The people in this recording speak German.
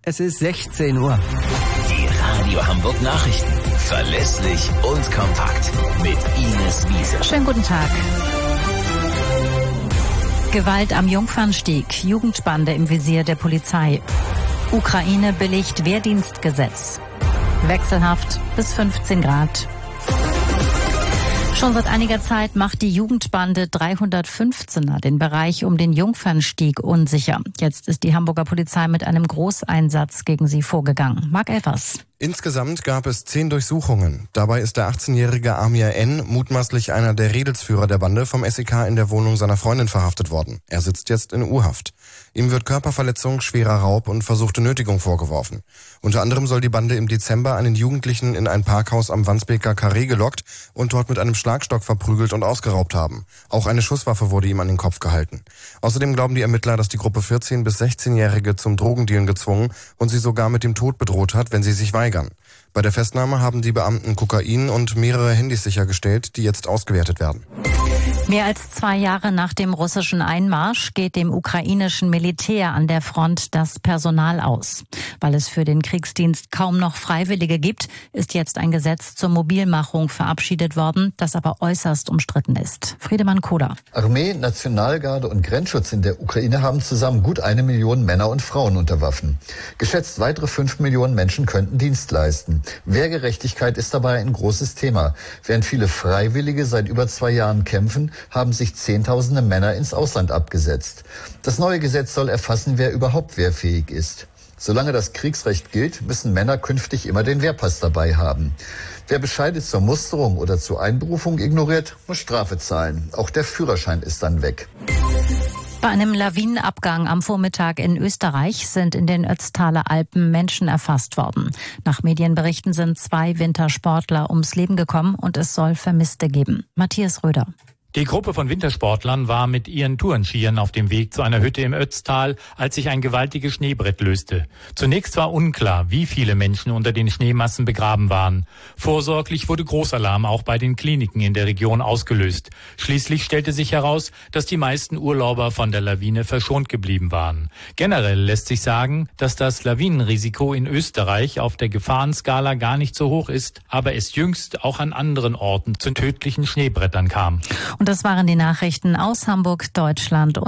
Es ist 16 Uhr. Die Radio Hamburg Nachrichten. Verlässlich und kompakt. Mit Ines Wiese. Schönen guten Tag. Gewalt am Jungfernstieg. Jugendbande im Visier der Polizei. Ukraine billigt Wehrdienstgesetz. Wechselhaft bis 15 Grad. Schon seit einiger Zeit macht die Jugendbande 315er den Bereich um den Jungfernstieg unsicher. Jetzt ist die Hamburger Polizei mit einem Großeinsatz gegen sie vorgegangen. Marc Elfers. Insgesamt gab es 10 Durchsuchungen. Dabei ist der 18-jährige Amir N., mutmaßlich einer der Redelsführer der Bande, vom SEK in der Wohnung seiner Freundin verhaftet worden. Er sitzt jetzt in U-Haft. Ihm wird Körperverletzung, schwerer Raub und versuchte Nötigung vorgeworfen. Unter anderem soll die Bande im Dezember einen Jugendlichen in ein Parkhaus am Wandsbeker Karree gelockt und dort mit einem Schlagstock verprügelt und ausgeraubt haben. Auch eine Schusswaffe wurde ihm an den Kopf gehalten. Außerdem glauben die Ermittler, dass die Gruppe 14- bis 16-Jährige zum Drogendealen gezwungen und sie sogar mit dem Tod bedroht hat, wenn sie sich weigern. Bei der Festnahme haben die Beamten Kokain und mehrere Handys sichergestellt, die jetzt ausgewertet werden. Mehr als 2 Jahre nach dem russischen Einmarsch geht dem ukrainischen Militär an der Front das Personal aus. Weil es für den Kriegsdienst kaum noch Freiwillige gibt, ist jetzt ein Gesetz zur Mobilmachung verabschiedet worden, das aber äußerst umstritten ist. Friedemann Kohler. Armee, Nationalgarde und Grenzschutz in der Ukraine haben zusammen gut 1 Million Männer und Frauen unter Waffen. Geschätzt weitere 5 Millionen Menschen könnten Dienst leisten. Wehrgerechtigkeit ist dabei ein großes Thema. Während viele Freiwillige seit über 2 Jahren kämpfen, haben sich Zehntausende Männer ins Ausland abgesetzt. Das neue Gesetz soll erfassen, wer überhaupt wehrfähig ist. Solange das Kriegsrecht gilt, müssen Männer künftig immer den Wehrpass dabei haben. Wer Bescheide zur Musterung oder zur Einberufung ignoriert, muss Strafe zahlen. Auch der Führerschein ist dann weg. Bei einem Lawinenabgang am Vormittag in Österreich sind in den Ötztaler Alpen Menschen erfasst worden. Nach Medienberichten sind 2 Wintersportler ums Leben gekommen und es soll Vermisste geben. Matthias Röder. Die Gruppe von Wintersportlern war mit ihren Tourenskiern auf dem Weg zu einer Hütte im Ötztal, als sich ein gewaltiges Schneebrett löste. Zunächst war unklar, wie viele Menschen unter den Schneemassen begraben waren. Vorsorglich wurde Großalarm auch bei den Kliniken in der Region ausgelöst. Schließlich stellte sich heraus, dass die meisten Urlauber von der Lawine verschont geblieben waren. Generell lässt sich sagen, dass das Lawinenrisiko in Österreich auf der Gefahrenskala gar nicht so hoch ist, aber es jüngst auch an anderen Orten zu tödlichen Schneebrettern kam. Und das waren die Nachrichten aus Hamburg, Deutschland.